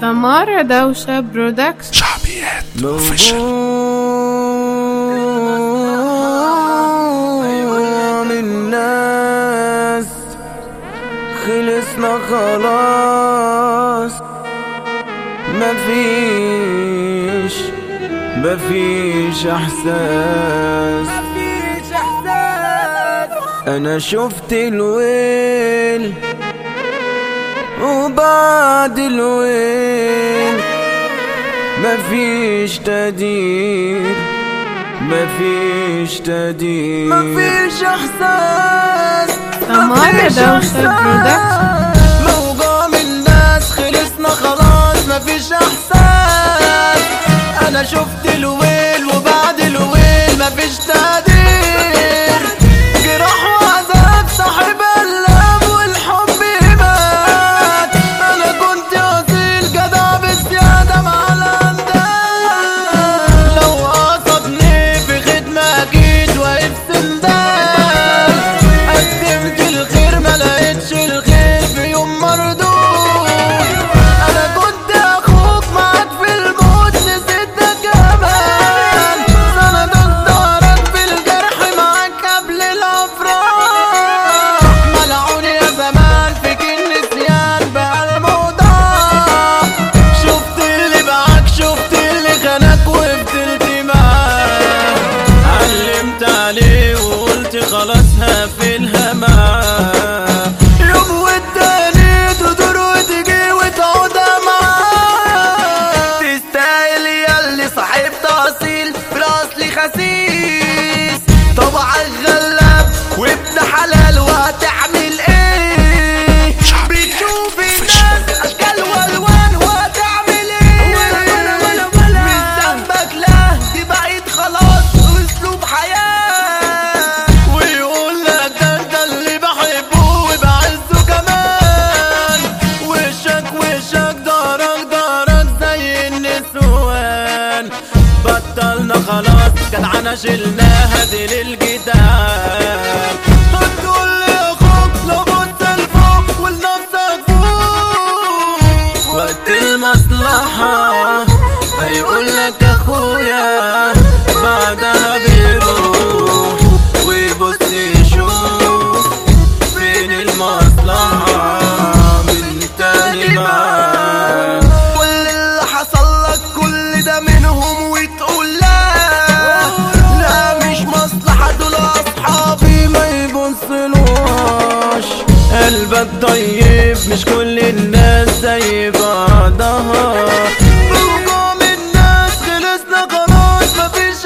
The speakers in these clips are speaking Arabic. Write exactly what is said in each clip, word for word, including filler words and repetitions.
سمارة دوشة برودكشن. شعبيات اوفيشال. من الناس خلصنا خلاص، مفيش مفيش احساس. انا شفت الويل وبعد الويل مفيش تقدير، مفيش تقدير، مفيش احساس. سمارة دوشة برودكشن. موجوع من الناس خلصنا خلاص، مفيش احساس. انا شفت الويل وبعد الويل مفيش تقدير، جراح وعذاب صاحب اللام والحب مات. انا كنت اصيل جدع بالزيادة مع الاندال، لو قصدني في خدمة اكيد واقف سندال. قدمت الخير ملقتش الخير في يوم مردود. انا كنت اخوك معاك في الموت نسيت ده كمان. انا ضهرك في الجرح معاك قبل الافراح. ملعوني يا زمان فيك النسيان بقى الموضوع. شفت اللي باعك شفت اللي خانك وفضلت معاه. علمت عليه وقلت خلاص هقفلها معاه. يوم والتاني تدور وتجي وتقعدها معاه. تستاهل ياللي صاحبت اصيل في الاصل خسيس. طبعك غلاب وابن حلال وهتعمل ايه؟ بتشوف الناس اشكال والوان وهتعمل ايه؟ مش ذنبك لا دي بقيت خلاص اسلوب حياة. ويقول لك ده انت اللي بحبه وبعزه كمان. وشك وشك دارك دارك زي النسوان. بطلنا خلاص جدعانة شلناها دي للجدعان. هتقول لي اخوك لو بص لفوق ولنفسك فوق. وقت المصلحة هيقول لك اخويا، بعدها بيروح ويبص يشوف فين المصلحة من تاني معاه. كل اللي حصل لك كل ده منهم وتقول لا لا مش مصلحة دول اصحابي ما يبصلوش. قلبك طيب مش كل الناس زي بعضها. موجوع من الناس خلصنا خلاص مفيش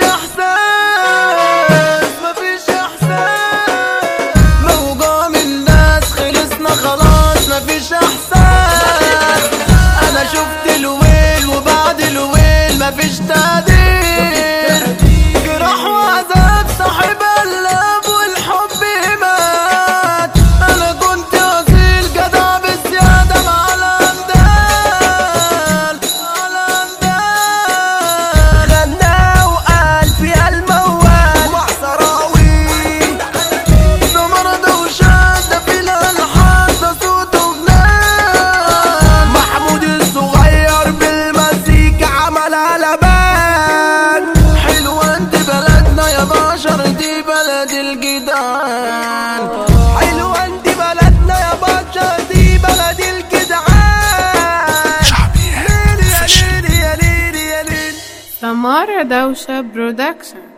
احساس، مفيش احساس. موجوع من الناس خلصنا خلاص مفيش احساس. انا شفت الويل وبعد الويل مفيش تقدير، جراح وعذاب صاحب اللاب والحب مات. انا كنت اصيل جدع بالزيادة مع الاندال، مع الاندال. غنى وقال في الموال مع سراويل. سمارة دوشة ده في الالحان ده صوته جنان. محمود الصغير بالمزيكا عمل قلبان. حلوة انت بلدنا يا بشر دي بلد الجدعان. حلوة انت بلدنا يا بشر دي بلد الجدعان. شعبيات ليلي يا ليلي يا ليلي يا ليلي. سمارة دوشة برودكشن.